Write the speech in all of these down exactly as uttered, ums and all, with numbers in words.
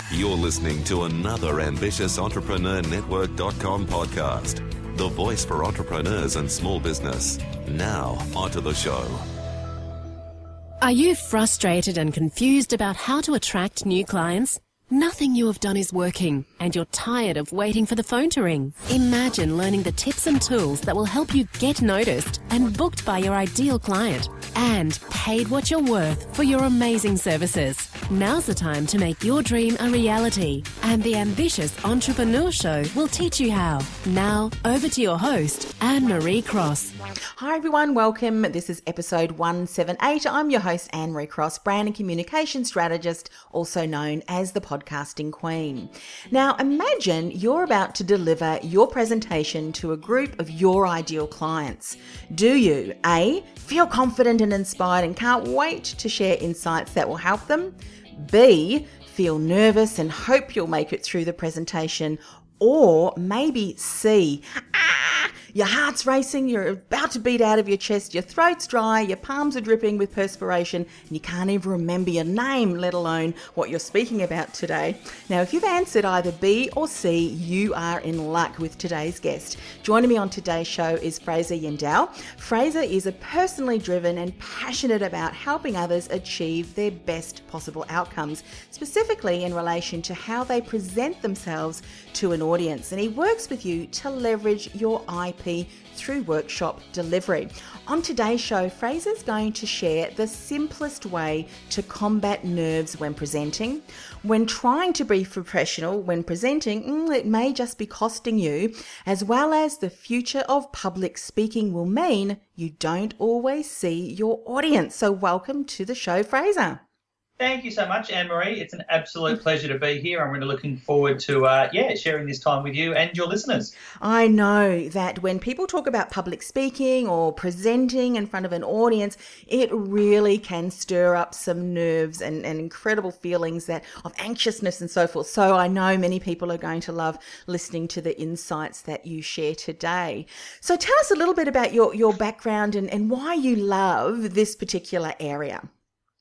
You're listening to another Ambitious Entrepreneur Network dot com podcast, the voice for entrepreneurs and small business. Now, onto the show. Are you frustrated and confused about how to attract new clients? Nothing you have done is working, and you're tired of waiting for the phone to ring. Imagine learning the tips and tools that will help you get noticed and booked by your ideal client, and paid what you're worth for your amazing services. Now's the time to make your dream a reality, and the Ambitious Entrepreneur Show will teach you how. Now, over to your host, Anne-Marie Cross. Hi everyone, welcome. This is episode one seventy-eight. I'm your host, Anne-Marie Cross, brand and communication strategist, also known as the podcasting queen. Now, imagine you're about to deliver your presentation to a group of your ideal clients. Do you, A, feel confident and inspired and can't wait to share insights that will help them? B, feel nervous and hope you'll make it through the presentation? Or maybe C, ah, your heart's racing, you're about to beat out of your chest, your throat's dry, your palms are dripping with perspiration, and you can't even remember your name, let alone what you're speaking about today. Now, if you've answered either B or C, you are in luck with today's guest. Joining me on today's show is Fraser Yandell. Fraser is a personally driven and passionate about helping others achieve their best possible outcomes, specifically in relation to how they present themselves to an audience. And he works with you to leverage your I P through workshop delivery. On today's show, Fraser's going to share the simplest way to combat nerves when presenting. When trying to be professional when presenting, mm, it may just be costing you, as well as the future of public speaking will mean you don't always see your audience. So welcome to the show, Fraser. Thank you so much, Anne-Marie. It's an absolute pleasure to be here. I'm really looking forward to, uh, yeah, sharing this time with you and your listeners. I know that when people talk about public speaking or presenting in front of an audience, it really can stir up some nerves and, and incredible feelings that of anxiousness and so forth. So I know many people are going to love listening to the insights that you share today. So tell us a little bit about your, your background and, and why you love this particular area.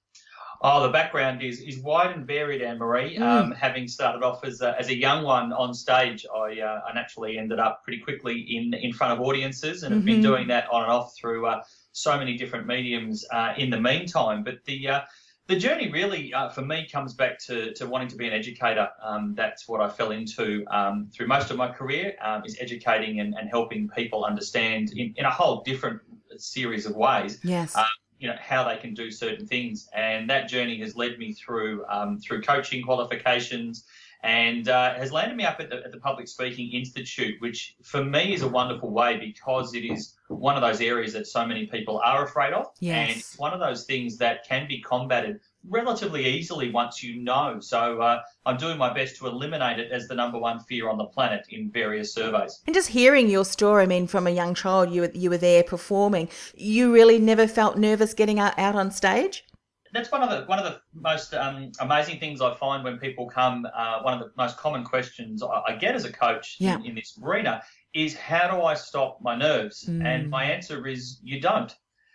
Oh, the background is is wide and varied, Anne-Marie. Mm. Um, having started off as a, as a young one on stage, I uh, I naturally ended up pretty quickly in, in front of audiences and mm-hmm. have been doing that on and off through uh, so many different mediums uh, in the meantime. But the uh, the journey really uh, for me comes back to, to wanting to be an educator. Um, that's what I fell into um, through most of my career, um, is educating and, and helping people understand in, in a whole different series of ways. Yes. Uh, you know, how they can do certain things. And that journey has led me through um, through coaching qualifications and uh, has landed me up at the, at the Public Speaking Institute, which for me is a wonderful way because it is one of those areas that so many people are afraid of. Yes. And it's one of those things that can be combated relatively easily once you know. So uh, I'm doing my best to eliminate it as the number one fear on the planet in various surveys. And just hearing your story, I mean, from a young child, you were, you were there performing. You really never felt nervous getting out, out on stage? That's one of the one of the most um, amazing things I find when people come. Uh, one of the most common questions I, I get as a coach yeah. in, in this arena is, how do I stop my nerves? Mm. And my answer is, you don't.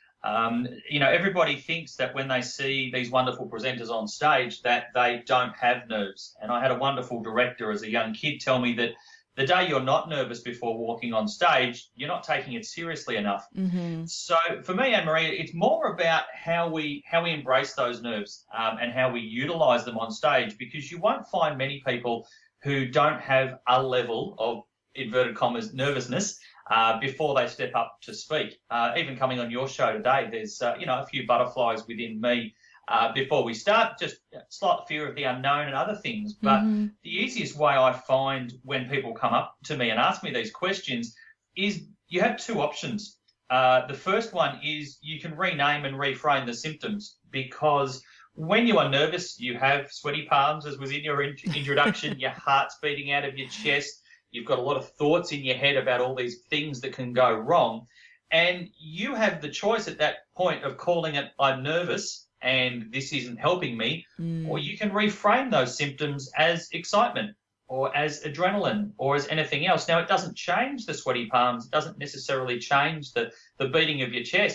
Um, you know, everybody thinks that when they see these wonderful presenters on stage that they don't have nerves. And I had a wonderful director as a young kid tell me that the day you're not nervous before walking on stage, you're not taking it seriously enough. Mm-hmm. So for me, Anne-Marie, it's more about how we how we embrace those nerves um, and how we utilise them on stage, because you won't find many people who don't have a level of, inverted commas, nervousness uh, before they step up to speak. Uh, even coming on your show today, there's uh, you know a few butterflies within me uh, before we start, just slight fear of the unknown and other things. But mm-hmm. the easiest way I find when people come up to me and ask me these questions is you have two options. Uh, the first one is you can rename and reframe the symptoms, because when you are nervous, you have sweaty palms, as was in your in- introduction, your heart's beating out of your chest. You've got a lot of thoughts in your head about all these things that can go wrong. And you have the choice at that point of calling it, I'm nervous and this isn't helping me, mm. or you can reframe those symptoms as excitement or as adrenaline or as anything else. Now, it doesn't change the sweaty palms. It doesn't necessarily change the, the beating of your chest,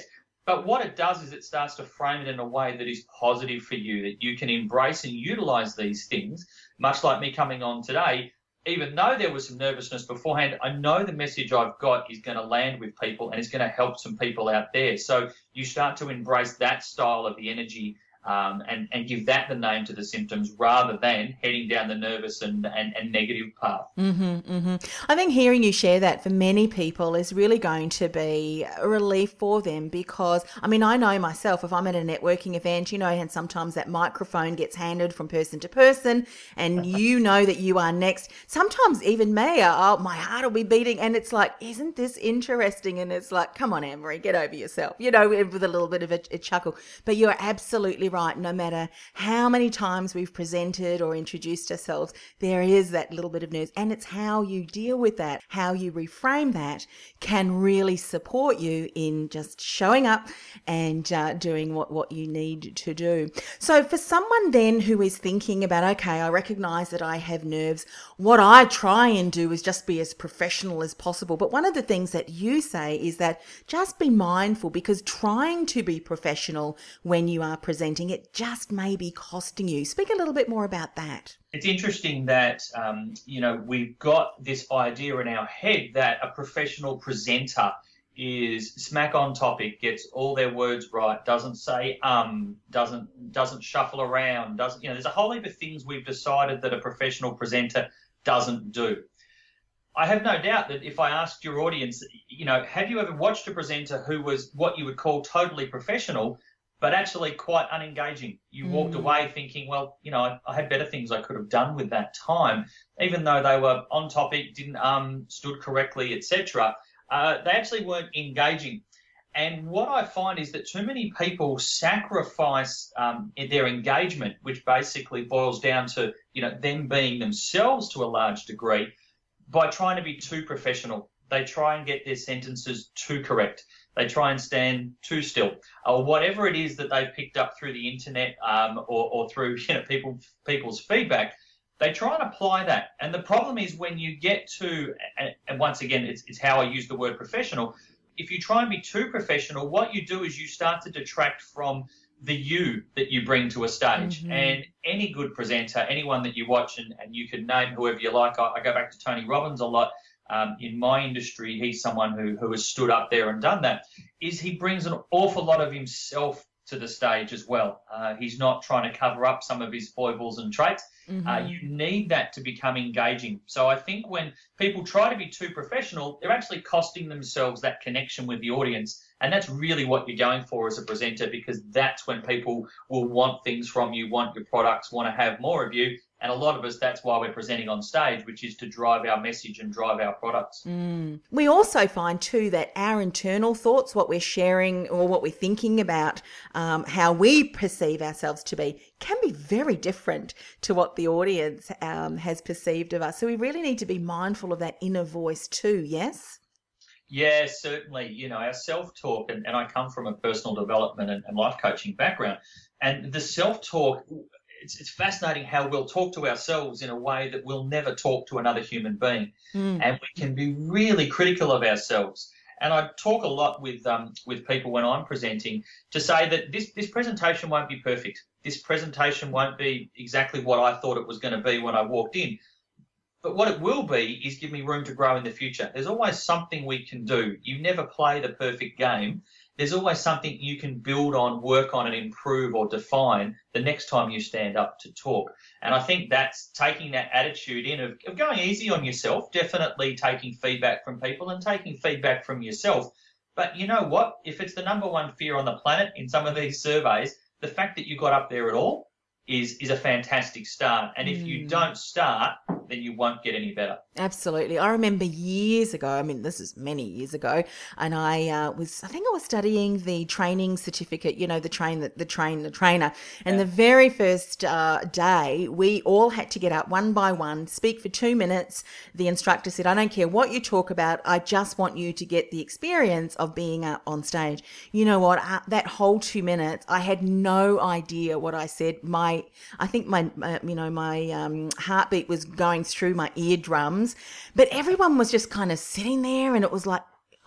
But what it does is it starts to frame it in a way that is positive for you, that you can embrace and utilize these things, much like me coming on today. Even though there was some nervousness beforehand, I know the message I've got is going to land with people and it's going to help some people out there. So you start to embrace that style of the energy um, and, and give that the name to the symptoms rather than heading down the nervous and, and, and negative path. Mm-hmm, mm-hmm. I think hearing you share that for many people is really going to be a relief for them because, I mean, I know myself, if I'm at a networking event, you know, and sometimes that microphone gets handed from person to person and you know that you are next. Sometimes even me, oh, my heart will be beating and it's like, isn't this interesting? And it's like, come on, Anne-Marie, get over yourself, you know, with a little bit of a, a chuckle. But you're absolutely right. No matter how many times we've presented or introduced ourselves, there is that little bit of nerves. And it's how you deal with that, how you reframe that can really support you in just showing up and uh, doing what, what you need to do. So for someone then who is thinking about, okay, I recognize that I have nerves, what I try and do is just be as professional as possible. But one of the things that you say is that just be mindful because trying to be professional when you are presenting, it just may be costing you. Speak a little bit more about that. It's interesting that, um, you know, we've got this idea in our head that a professional presenter is smack on topic, gets all their words right, doesn't say um, doesn't doesn't shuffle around, doesn't, you know, there's a whole heap of things we've decided that a professional presenter doesn't do. I have no doubt that if I asked your audience, you know, have you ever watched a presenter who was what you would call totally professional, but actually quite unengaging? You mm. walked away thinking, well, you know, I, I had better things I could have done with that time, even though they were on topic, didn't um stood correctly, et cetera. Uh, they actually weren't engaging. And what I find is that too many people sacrifice um, their engagement, which basically boils down to, you know, them being themselves to a large degree, by trying to be too professional. They try and get their sentences too correct. They try and stand too still, or whatever it is that they've picked up through the internet um, or, or through, you know, people people's feedback. They try and apply that. And the problem is when you get to, and, and once again, it's, it's how I use the word professional. If you try and be too professional, what you do is you start to detract from the you that you bring to a stage. Mm-hmm. And any good presenter, anyone that you watch, and, and you can name whoever you like. I, I go back to Tony Robbins a lot. Um, in my industry, he's someone who, who has stood up there and done that, is he brings an awful lot of himself to the stage as well. Uh, he's not trying to cover up some of his foibles and traits. Mm-hmm. Uh, you need that to become engaging. So I think when people try to be too professional, they're actually costing themselves that connection with the audience. And that's really what you're going for as a presenter, because that's when people will want things from you, want your products, want to have more of you. And a lot of us, that's why we're presenting on stage, which is to drive our message and drive our products. Mm. We also find too that our internal thoughts, what we're sharing or what we're thinking about, um, how we perceive ourselves to be, can be very different to what the audience um, has perceived of us. So we really need to be mindful of that inner voice too, yes? Yeah, certainly. You know, our self-talk, and, and I come from a personal development and, and life coaching background, and the self-talk, It's, it's fascinating how we'll talk to ourselves in a way that we'll never talk to another human being. Mm. And we can be really critical of ourselves. And I talk a lot with um, with people when I'm presenting to say that this, this presentation won't be perfect. This presentation won't be exactly what I thought it was going to be when I walked in. But what it will be is give me room to grow in the future. There's always something we can do. You never play the perfect game. There's always something you can build on, work on and improve or define the next time you stand up to talk. And I think that's taking that attitude in of, of going easy on yourself, definitely taking feedback from people and taking feedback from yourself. But you know what? If it's the number one fear on the planet in some of these surveys, the fact that you got up there at all is, is a fantastic start. And if mm. you don't start, then you won't get any better. Absolutely. I remember years ago, I mean, this is many years ago, and I uh, was, I think I was studying the training certificate, you know, the train, the, the train, the trainer. And yeah. the very first uh, day, we all had to get up one by one, speak for two minutes. The instructor said, I don't care what you talk about. I just want you to get the experience of being up on stage. You know what? Uh, that whole two minutes, I had no idea what I said. My, I think my, my you know, my um, heartbeat was going through my eardrums, but everyone was just kind of sitting there, and it was like,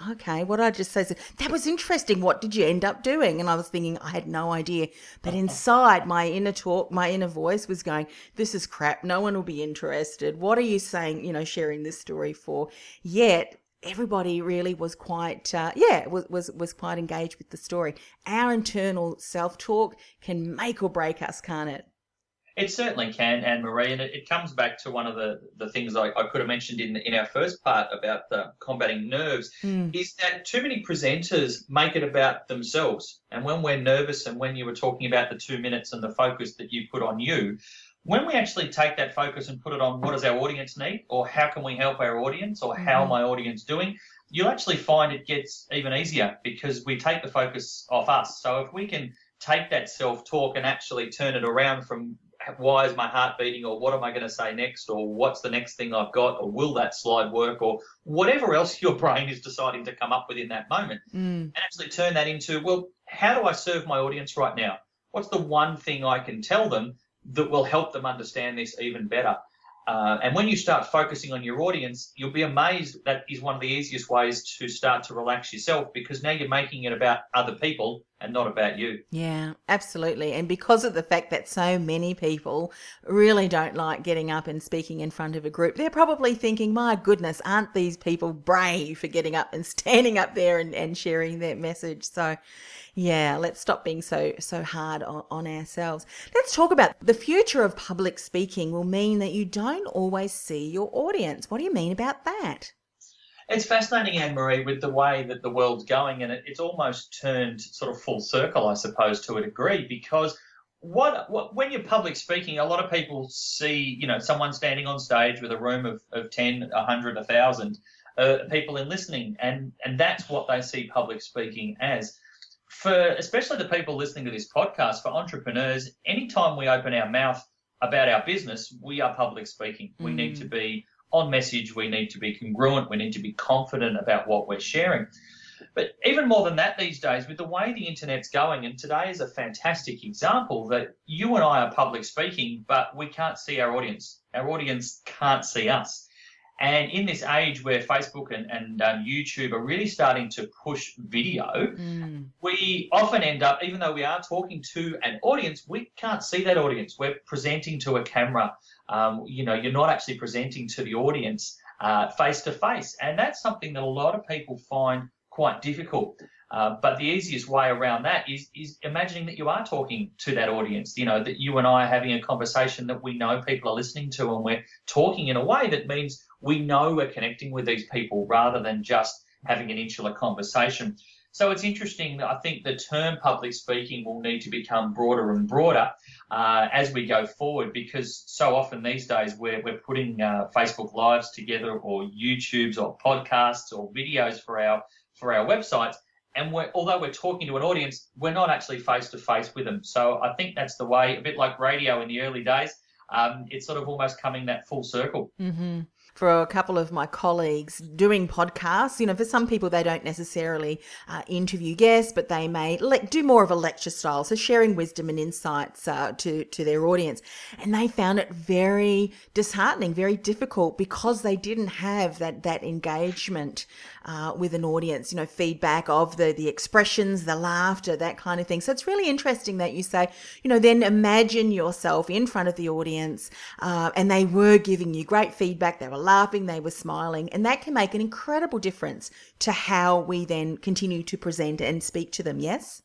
Okay, what I just say is, that was interesting. What did you end up doing? And I was thinking, I had no idea. But inside, my inner talk, my inner voice was going, this is crap. No one will be interested. What are you saying, you know, sharing this story for? Yet, everybody really was quite, uh, yeah, was, was, was quite engaged with the story. Our internal self-talk can make or break us, can't it? It certainly can, Anne-Marie, and it, it comes back to one of the, the things I, I could have mentioned in in our first part about the combating nerves, mm. is that too many presenters make it about themselves. And when we're nervous, and when you were talking about the two minutes and the focus that you put on you, when we actually take that focus and put it on what does our audience need, or how can we help our audience, or how mm. my audience doing, you'll actually find it gets even easier because we take the focus off us. So if we can take that self-talk and actually turn it around from why is my heart beating, or what am I going to say next, or what's the next thing I've got, or will that slide work, or whatever else your brain is deciding to come up with in that moment, mm. and actually turn that into, well, how do I serve my audience right now? What's the one thing I can tell them that will help them understand this even better? Uh, and when you start focusing on your audience, you'll be amazed that is one of the easiest ways to start to relax yourself, because now you're making it about other people and not about you. Yeah, absolutely. And because of the fact that so many people really don't like getting up and speaking in front of a group, they're probably thinking, my goodness, aren't these people brave for getting up and standing up there and, and sharing their message? So yeah, let's stop being so so hard on, on ourselves. Let's talk about the future of public speaking will mean that you don't always see your audience. What do you mean about that? It's fascinating, Anne-Marie, with the way that the world's going, and it, it's almost turned sort of full circle, I suppose, to a degree, because what, what when you're public speaking, a lot of people see, you know, someone standing on stage with a room of, of ten, one hundred, one thousand uh, people in listening, and, and that's what they see public speaking as. For especially the people listening to this podcast, for entrepreneurs, anytime we open our mouth about our business, we are public speaking. Mm. We need to be on message, we need to be congruent, we need to be confident about what we're sharing. But even more than that these days, with the way the internet's going, and today is a fantastic example that you and I are public speaking, but we can't see our audience. Our audience can't see us. And in this age where Facebook and, and um, YouTube are really starting to push video, mm. we often end up, even though we are talking to an audience, we can't see that audience. We're presenting to a camera. Um, you know, you're not actually presenting to the audience uh, face to face. And that's something that a lot of people find quite difficult. Uh, but the easiest way around that is, is imagining that you are talking to that audience, you know, that you and I are having a conversation that we know people are listening to, and we're talking in a way that means we know we're connecting with these people rather than just having an insular conversation. So it's interesting. I think the term public speaking will need to become broader and broader uh, as we go forward, because so often these days we're, we're putting uh, Facebook Lives together, or YouTubes, or podcasts, or videos for our for our websites. And we're, although we're talking to an audience, we're not actually face-to-face with them. So I think that's the way, a bit like radio in the early days, um, it's sort of almost coming that full circle. Mm-hmm. For a couple of my colleagues doing podcasts, you know, for some people they don't necessarily uh, interview guests, but they may le- do more of a lecture style, so sharing wisdom and insights uh, to, to their audience. And they found it very disheartening, very difficult, because they didn't have that that engagement uh, with an audience, you know, feedback of the, the expressions, the laughter, that kind of thing. So it's really interesting that you say, you know, then imagine yourself in front of the audience uh, and they were giving you great feedback, they were laughing, they were smiling, and that can make an incredible difference to how we then continue to present and speak to them. Yes?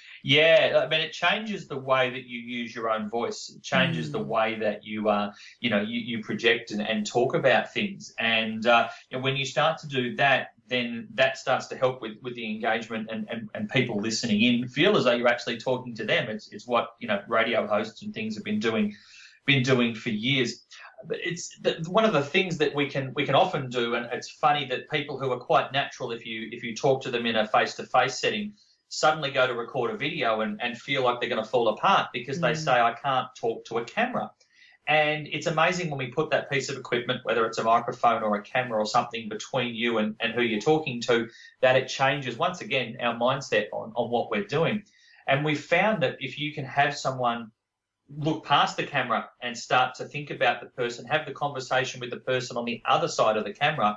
Yeah, I mean, it changes the way that you use your own voice. It changes mm. the way that you, uh, you know, you, you project and, and talk about things. And uh, you know, when you start to do that, then that starts to help with, with the engagement, and, and, and people listening in feel as though you're actually talking to them. It's it's what, you know, radio hosts and things have been doing been doing for years. But it's the, one of the things that we can we can often do, and it's funny that people who are quite natural, if you if you talk to them in a face-to-face setting, suddenly go to record a video and, and feel like they're going to fall apart because mm. they say, I can't talk to a camera. And it's amazing when we put that piece of equipment, whether it's a microphone or a camera or something, between you and, and who you're talking to, that it changes, once again, our mindset on, on what we're doing. And we've found that if you can have someone look past the camera and start to think about the person, have the conversation with the person on the other side of the camera,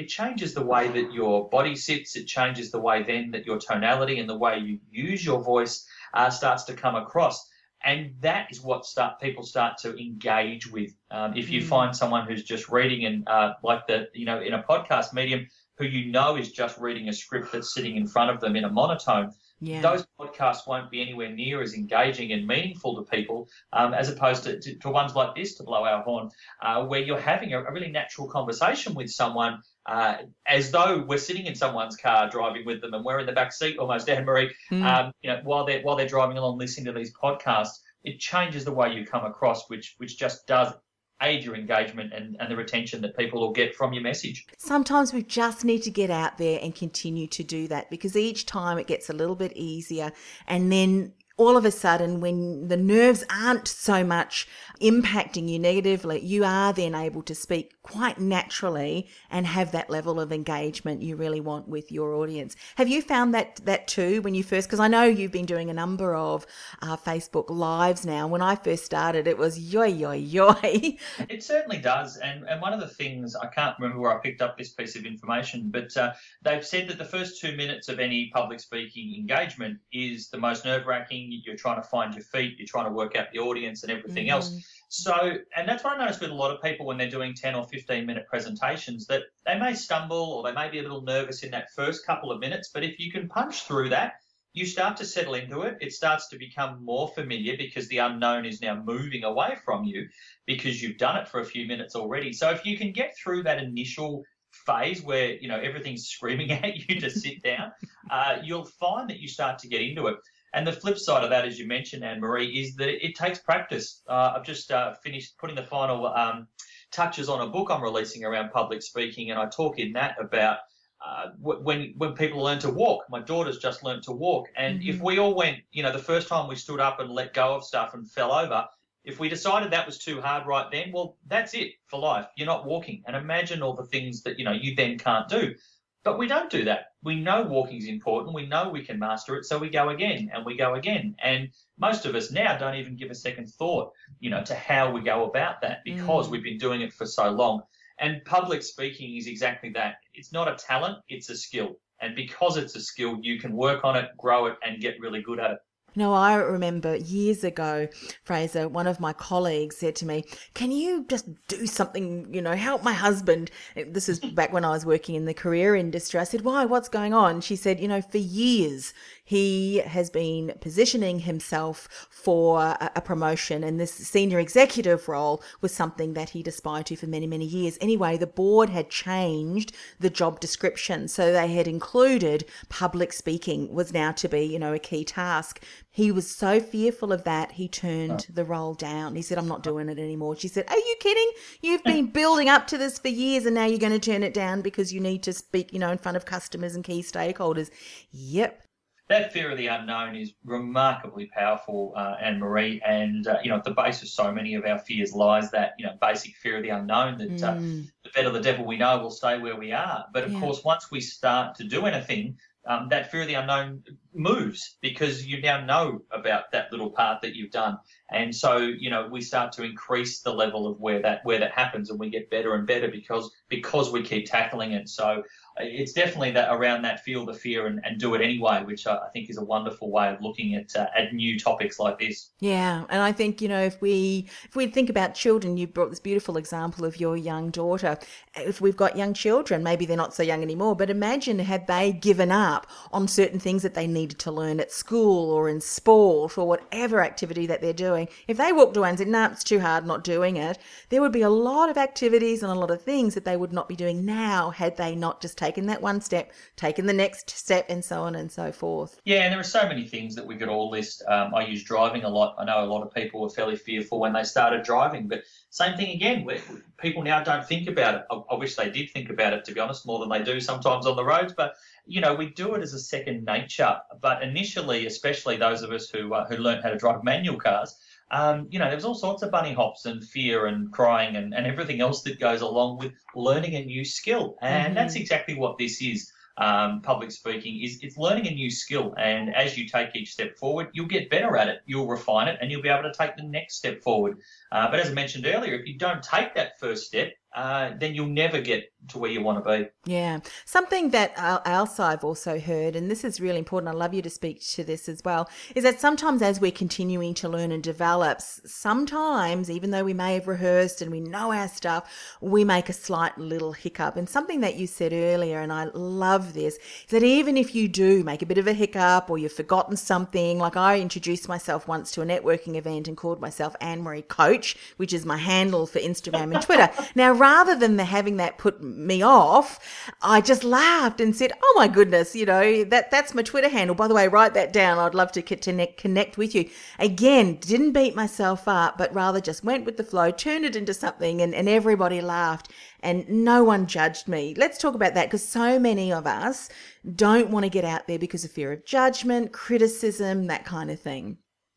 it changes the way that your body sits. It changes the way then that your tonality and the way you use your voice uh, starts to come across. And that is what start people start to engage with. Um, if you mm. find someone who's just reading and uh, like the, you know, in a podcast medium, who you know is just reading a script that's sitting in front of them in a monotone, yeah. those podcasts won't be anywhere near as engaging and meaningful to people um, as opposed to, to, to ones like this, to blow our horn, uh, where you're having a, a really natural conversation with someone uh, as though we're sitting in someone's car driving with them and we're in the back seat almost, Anne-Marie, mm. um, you know, while they're, while they're driving along listening to these podcasts. It changes the way you come across, which which just does aid your engagement and, and the retention that people will get from your message. Sometimes we just need to get out there and continue to do that, because each time it gets a little bit easier, and then all of a sudden, when the nerves aren't so much impacting you negatively, you are then able to speak quite naturally and have that level of engagement you really want with your audience. Have you found that that too when you first, because I know you've been doing a number of uh, Facebook Lives now. When I first started, it was yoy, yoy, yoy. It certainly does. And, and one of the things, I can't remember where I picked up this piece of information, but uh, they've said that the first two minutes of any public speaking engagement is the most nerve-wracking. You're trying to find your feet, you're trying to work out the audience and everything mm. else. So, and that's what I noticed with a lot of people when they're doing ten or fifteen minute presentations, that they may stumble or they may be a little nervous in that first couple of minutes, but if you can punch through that, you start to settle into it. It starts to become more familiar because the unknown is now moving away from you because you've done it for a few minutes already. So if you can get through that initial phase where, you know, everything's screaming at you to sit down, uh, you'll find that you start to get into it. And the flip side of that, as you mentioned, Anne-Marie, is that it takes practice. Uh, I've just uh, finished putting the final um, touches on a book I'm releasing around public speaking, and I talk in that about uh, when when people learn to walk. My daughter's just learned to walk, and mm-hmm. if we all went, you know, the first time we stood up and let go of stuff and fell over, if we decided that was too hard right then, well, that's it for life. You're not walking. And imagine all the things that, you know, you then can't do. But we don't do that. We know walking is important. We know we can master it. So we go again and we go again. And most of us now don't even give a second thought, you know, to how we go about that because mm. we've been doing it for so long. And public speaking is exactly that. It's not a talent, it's a skill. And because it's a skill, you can work on it, grow it, and get really good at it. No, I remember years ago, Fraser, one of my colleagues said to me, can you just do something, you know, help my husband? This is back when I was working in the career industry. I said, why? What's going on? She said, you know, for years he has been positioning himself for a promotion, and this senior executive role was something that he'd aspired to for many, many years. Anyway, the board had changed the job description. So they had included public speaking was now to be, you know, a key task. He was so fearful of that, he turned the role down. He said, I'm not doing it anymore. She said, are you kidding? You've been building up to this for years and now you're going to turn it down because you need to speak, you know, in front of customers and key stakeholders. Yep. That fear of the unknown is remarkably powerful, uh, Anne-Marie, and, uh, you know, at the base of so many of our fears lies that, you know, basic fear of the unknown, that mm. uh, the better the devil we know, we'll stay where we are. But, of yeah. course, once we start to do anything, um, that fear of the unknown moves because you now know about that little part that you've done. And so, you know, we start to increase the level of where that where that happens, and we get better and better because because we keep tackling it. So it's definitely that around that feel the fear and, and do it anyway, which I think is a wonderful way of looking at uh, at new topics like this. Yeah, and I think, you know, if we if we think about children, you brought this beautiful example of your young daughter. If we've got young children, maybe they're not so young anymore, but imagine had they given up on certain things that they needed to learn at school or in sport or whatever activity that they're doing. If they walked away and said, no, nah, it's too hard, not doing it, there would be a lot of activities and a lot of things that they would not be doing now had they not just taken that one step, taken the next step, and so on and so forth. Yeah, and there are so many things that we could all list. Um, I use driving a lot. I know a lot of people were fairly fearful when they started driving, but same thing again. People now don't think about it. I, I wish they did think about it, to be honest, more than they do sometimes on the roads, but you know, we do it as a second nature. But initially, especially those of us who uh, who learned how to drive manual cars, Um, you know, there's all sorts of bunny hops and fear and crying and, and everything else that goes along with learning a new skill. And mm-hmm. that's exactly what this is. Um, public speaking is it's learning a new skill. And as you take each step forward, you'll get better at it. You'll refine it and you'll be able to take the next step forward. Uh, but as I mentioned earlier, if you don't take that first step, uh, then you'll never get to where you want to be. Yeah. Something that else I've also heard, and this is really important, I'd love you to speak to this as well, is that sometimes as we're continuing to learn and develop, sometimes, even though we may have rehearsed and we know our stuff, we make a slight little hiccup. And something that you said earlier, and I love this, is that even if you do make a bit of a hiccup or you've forgotten something, like I introduced myself once to a networking event and called myself Anne-Marie Coach, which is my handle for Instagram and Twitter. Now, rather than the, having that put me off, I just laughed and said, oh my goodness, you know, that that's my Twitter handle. By the way, write that down. I'd love to connect, connect with you. Again, didn't beat myself up, but rather just went with the flow, turned it into something, and, and everybody laughed and no one judged me. Let's talk about that, because so many of us don't want to get out there because of fear of judgment, criticism, that kind of thing.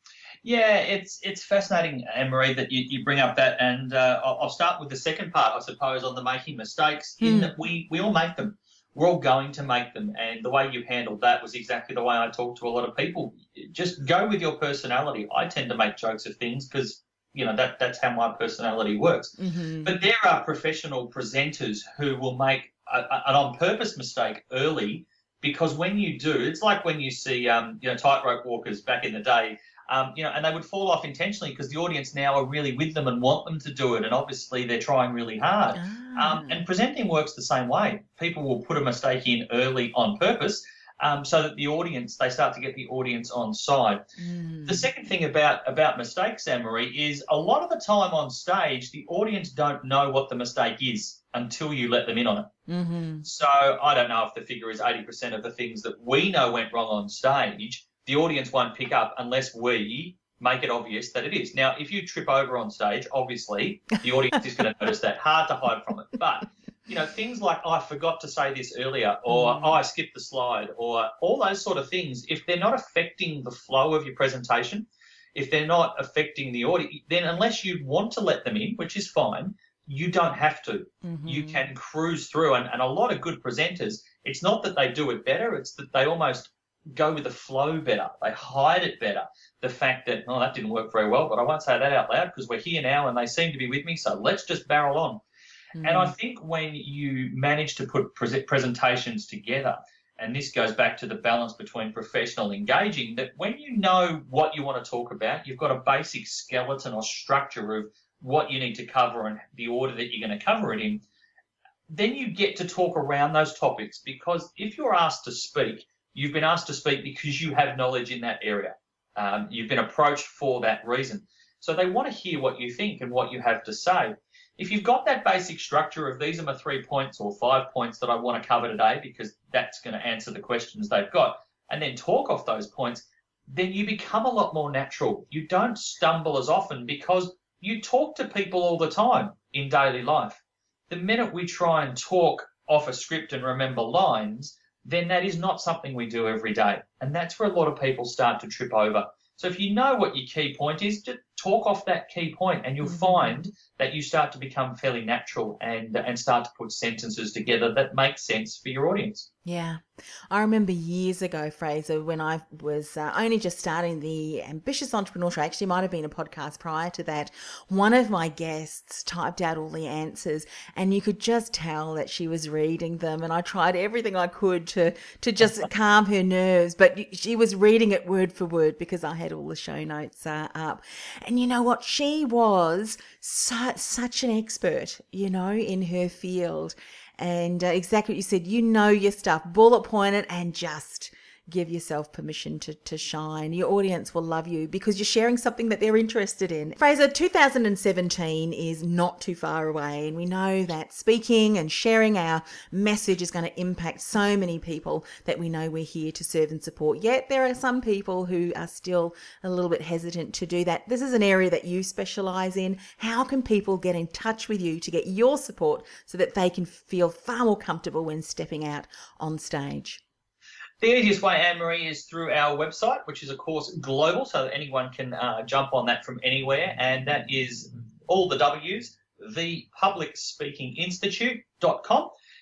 Yeah, it's it's fascinating, Anne-Marie, that you, you bring up that, and uh, I'll, I'll start with the second part, I suppose, on the making mistakes, mm. in that we, we all make them. We're all going to make them, and the way you handled that was exactly the way I talk to a lot of people. Just go with your personality. I tend to make jokes of things because, you know, that that's how my personality works. Mm-hmm. But there are professional presenters who will make a, a, an on-purpose mistake early, because when you do, it's like when you see, um, you know, tightrope walkers back in the day, Um, you know, and they would fall off intentionally because the audience now are really with them and want them to do it, and obviously they're trying really hard. Ah. Um, and presenting works the same way. People will put a mistake in early on purpose, um, so that the audience, they start to get the audience on side. Mm. The second thing about, about mistakes, Anne-Marie, is a lot of the time on stage, the audience don't know what the mistake is until you let them in on it. Mm-hmm. So I don't know if the figure is eighty percent of the things that we know went wrong on stage, the audience won't pick up unless we make it obvious that it is. Now, if you trip over on stage, obviously the audience is going to notice that. Hard to hide from it. But, you know, things like, oh, I forgot to say this earlier, or, mm. oh, I skipped the slide, or all those sort of things, if they're not affecting the flow of your presentation, if they're not affecting the audience, then unless you want to let them in, which is fine, you don't have to. Mm-hmm. You can cruise through. And, and a lot of good presenters, it's not that they do it better, it's that they almost go with the flow better. They hide it better. The fact that, oh, that didn't work very well, but I won't say that out loud because we're here now and they seem to be with me, so let's just barrel on. Mm. And I think when you manage to put pre- presentations together, and this goes back to the balance between professional and engaging, that when you know what you want to talk about, you've got a basic skeleton or structure of what you need to cover and the order that you're going to cover it in, then you get to talk around those topics, because if you're asked to speak, you've been asked to speak because you have knowledge in that area. Um, you've been approached for that reason. So they want to hear what you think and what you have to say. If you've got that basic structure of these are my three points or five points that I want to cover today because that's going to answer the questions they've got, and then talk off those points, then you become a lot more natural. You don't stumble as often because you talk to people all the time in daily life. The minute we try and talk off a script and remember lines, then that is not something we do every day. And that's where a lot of people start to trip over. So if you know what your key point is, just talk off that key point and you'll mm-hmm. find that you start to become fairly natural and and start to put sentences together that make sense for your audience. Yeah. I remember years ago, Fraser, when I was uh, only just starting the Ambitious Entrepreneur Show, actually might have been a podcast prior to that, one of my guests typed out all the answers and you could just tell that she was reading them, and I tried everything I could to, to just calm her nerves, but she was reading it word for word because I had all the show notes uh, up. And you know what? She was su- such an expert, you know, in her field. And uh, exactly what you said, you know your stuff, bullet point it and just give yourself permission to, to shine. Your audience will love you because you're sharing something that they're interested in. Fraser, two thousand seventeen is not too far away, and we know that speaking and sharing our message is going to impact so many people that we know we're here to serve and support. Yet there are some people who are still a little bit hesitant to do that. This is an area that you specialize in. How can people get in touch with you to get your support so that they can feel far more comfortable when stepping out on stage? The easiest way, Anne-Marie, is through our website, which is, of course, global, so that anyone can uh, jump on that from anywhere, and that is all the W's, the public speaking institute dot com.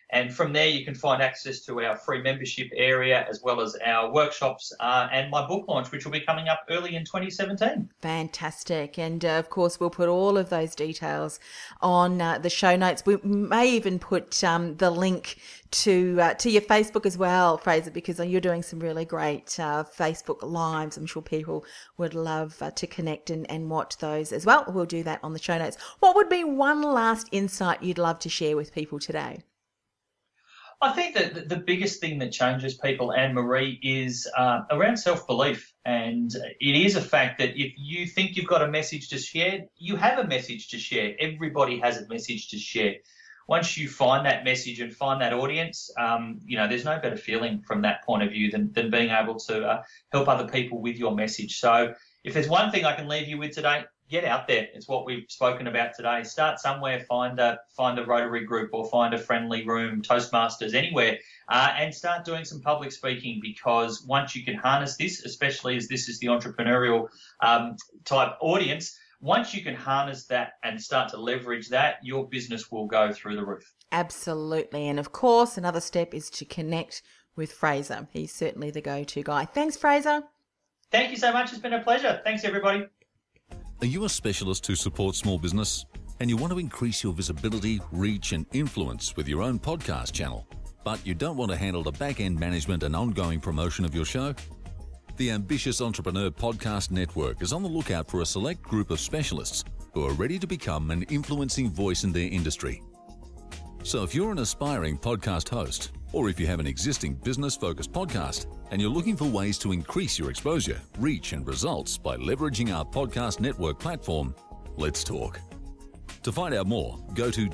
And from there, you can find access to our free membership area as well as our workshops uh, and my book launch, which will be coming up early in twenty seventeen. Fantastic. And uh, of course, we'll put all of those details on uh, the show notes. We may even put um, the link to uh, to your Facebook as well, Fraser, because you're doing some really great uh, Facebook Lives. I'm sure people would love uh, to connect and, and watch those as well. We'll do that on the show notes. What would be one last insight you'd love to share with people today? I think that the biggest thing that changes people, Anne-Marie, is uh, around self-belief. And it is a fact that if you think you've got a message to share, you have a message to share. Everybody has a message to share. Once you find that message and find that audience, um, you know, there's no better feeling from that point of view than, than being able to uh, help other people with your message. So if there's one thing I can leave you with today, get out there. It's what we've spoken about today. Start somewhere, find a find a Rotary group or find a friendly room, Toastmasters, anywhere, uh, and start doing some public speaking, because once you can harness this, especially as this is the entrepreneurial um, type audience, once you can harness that and start to leverage that, your business will go through the roof. Absolutely. And of course, another step is to connect with Fraser. He's certainly the go-to guy. Thanks, Fraser. Thank you so much. It's been a pleasure. Thanks, everybody. Are you a specialist who supports small business and you want to increase your visibility, reach and influence with your own podcast channel, but you don't want to handle the back-end management and ongoing promotion of your show? The Ambitious Entrepreneur Podcast Network is on the lookout for a select group of specialists who are ready to become an influencing voice in their industry. So if you're an aspiring podcast host, or if you have an existing business-focused podcast and you're looking for ways to increase your exposure, reach and results by leveraging our podcast network platform, let's talk. To find out more, go to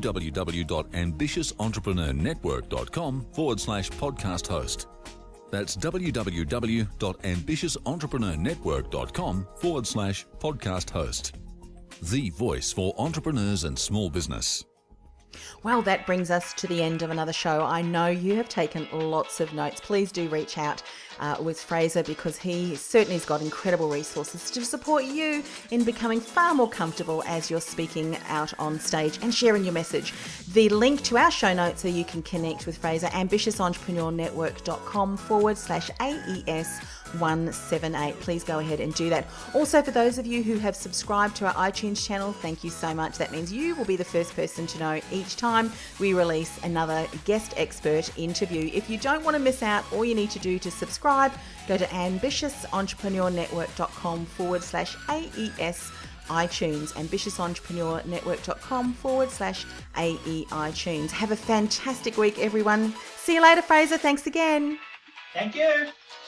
www.ambitiousentrepreneur.network.com forward slash podcast host. That's www.ambitiousentrepreneur.network.com forward slash podcast host. The voice for entrepreneurs and small business. Well, that brings us to the end of another show. I know you have taken lots of notes. Please do reach out uh, with Fraser, because he certainly has got incredible resources to support you in becoming far more comfortable as you're speaking out on stage and sharing your message. The link to our show notes so you can connect with Fraser, ambitiousentrepreneur.network.com forward slash AES one seven eight. Please go ahead and do that. Also, for those of you who have subscribed to our iTunes channel, thank you so much. That means you will be the first person to know each time we release another guest expert interview. If you don't want to miss out, all you need to do to subscribe, go to ambitiousentrepreneur.network.com forward slash AES iTunes, ambitiousentrepreneur.network.com forward slash AE iTunes. Have a fantastic week, everyone. See you later, Fraser. Thanks again. Thank you.